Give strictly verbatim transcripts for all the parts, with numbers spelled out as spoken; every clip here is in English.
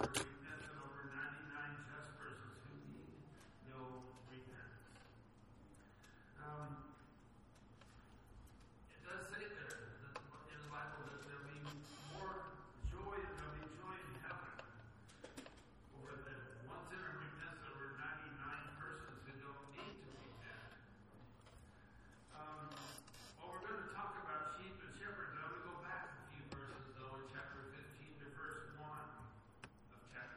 repentance and over ninety-nine just persons who need no repentance. Um, it does say there that in the Bible that there'll be more joy, there'll be joy in heaven over the one sinner repents over ninety-nine persons who don't need to repent. Um, well, we're going to talk about sheep and shepherds. Now we go back a few verses, though, in chapter fifteen to verse one of chapter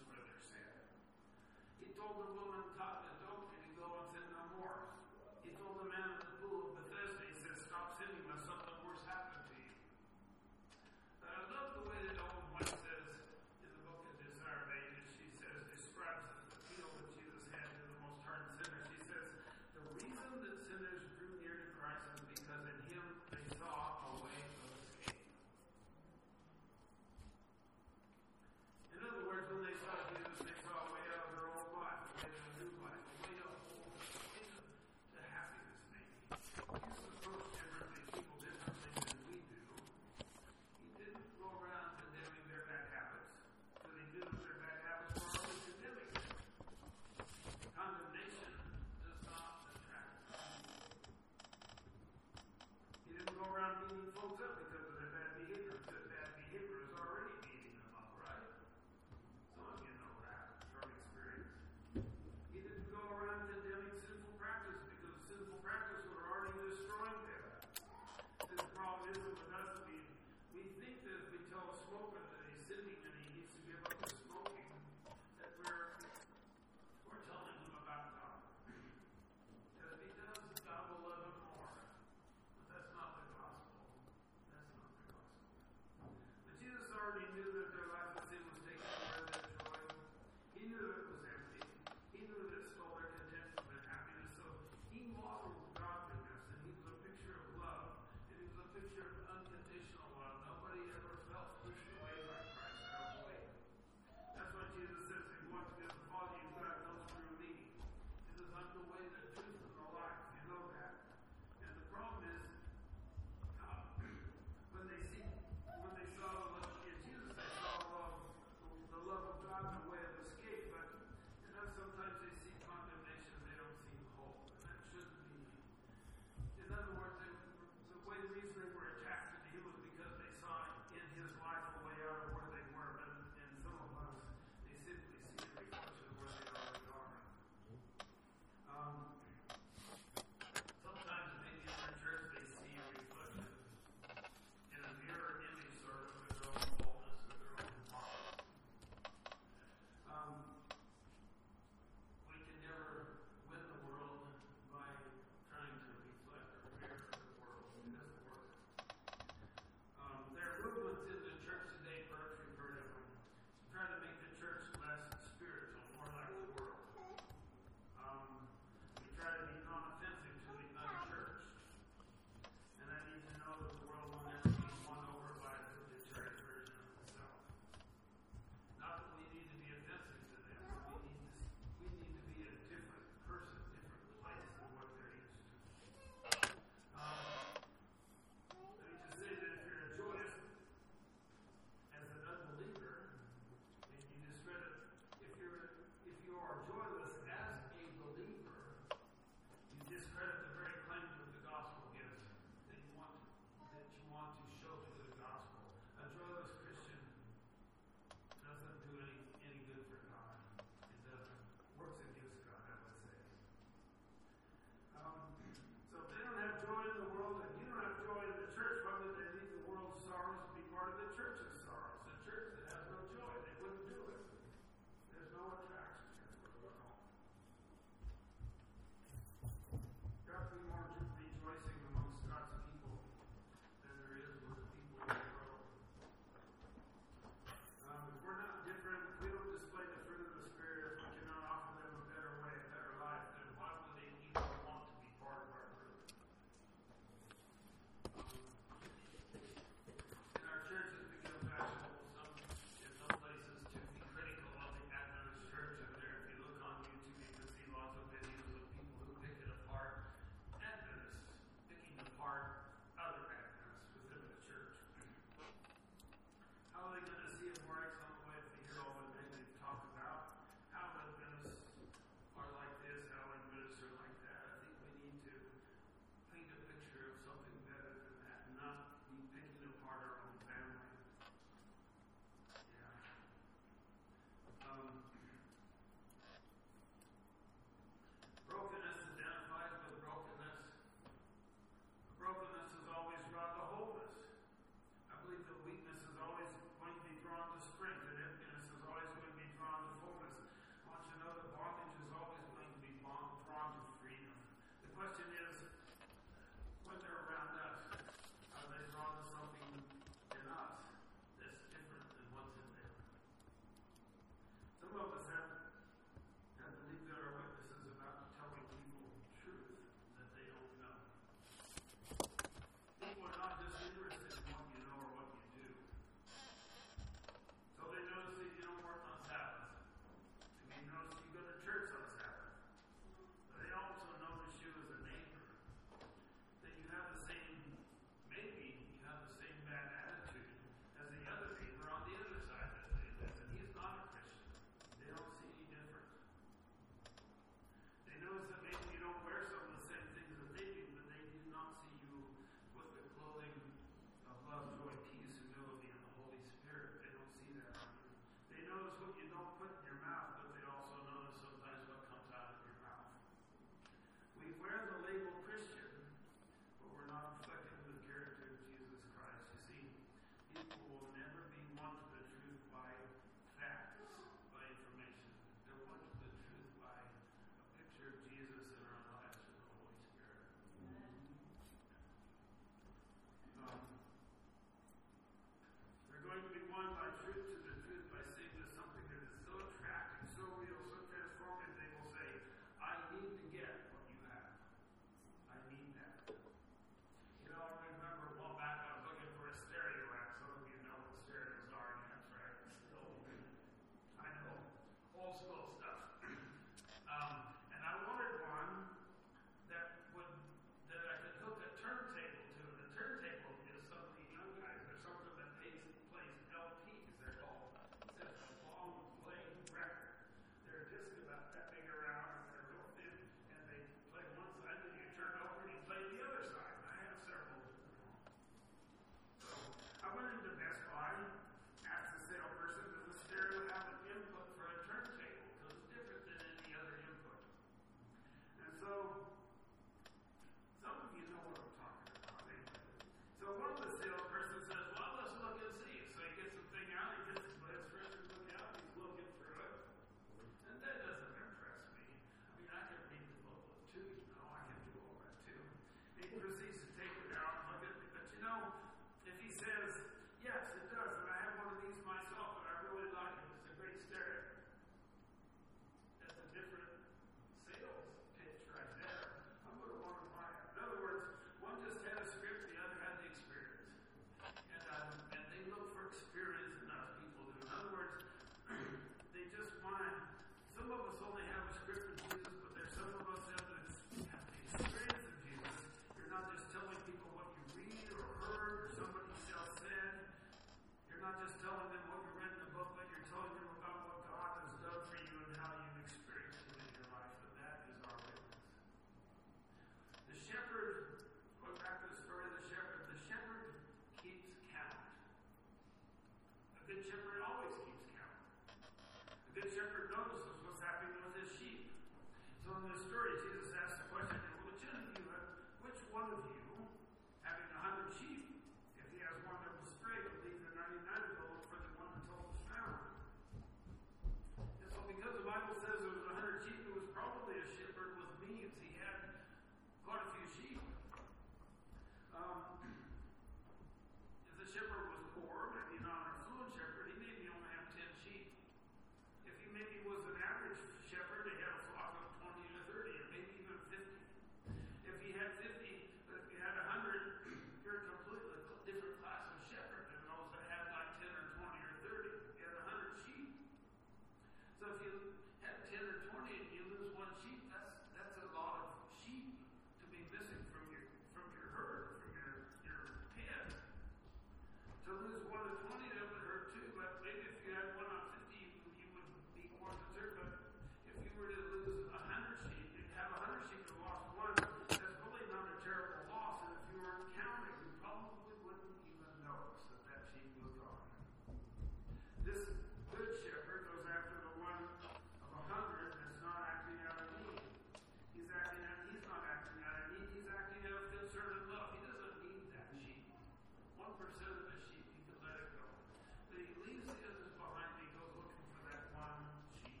good shepherd notices what's happening with his sheep. So in this story, Jesus asked the question, which one of you, which one of you, having a hundred sheep, if he has one that was stray, would leave the ninety-nine and go look for the one until it was found? And so because the Bible says there was a hundred sheep, it was probably a shepherd with means. He had quite a few sheep. Um, if the shepherd was poor, maybe not an affluent shepherd, he maybe only had ten sheep. If he maybe was an average shepherd, he had a flock of twenty to thirty, or maybe even fifty. If he had fifty, if he had one hundred, you're a completely different class of shepherd than those that had like ten or twenty or thirty. He had one hundred sheep. So if you had ten or twenty and you lose one sheep, that's that's a lot of sheep to be missing from your from your herd, from your your pen. To lose one of twenty, that would hurt too. But maybe if you had one on fifty, you would be more concerned. But if you were to lose a hundred sheep, you'd have a hundred sheep and lost one. That's really not a terrible loss. And if you weren't counting, you probably wouldn't even notice that that sheep was gone. This good shepherd goes after the one of a hundred that's not acting out of need. He's acting out. He's not acting out of need. He's acting out of concern and love. He doesn't need that sheep. One percent of the sheep, he can let it go. But he leaves the others behind. He goes looking for that one sheep.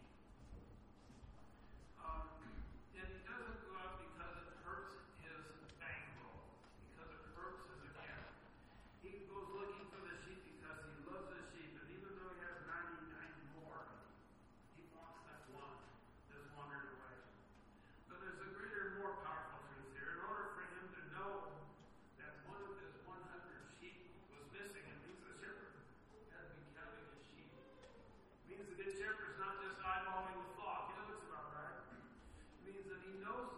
Um, and he doesn't go out because it hurts his bankroll, because it hurts his account. He goes looking for the sheep because he loves the sheep, and even though he has ninety-nine more, he wants that one that's wandered away. But there's a greater, more powerful truth here. In order for him to know that one of his one hundred sheep was missing, it means the shepherd had to be counting his sheep. It means the good shepherd's not just eyeballing the flock. He looks about right. It means that he knows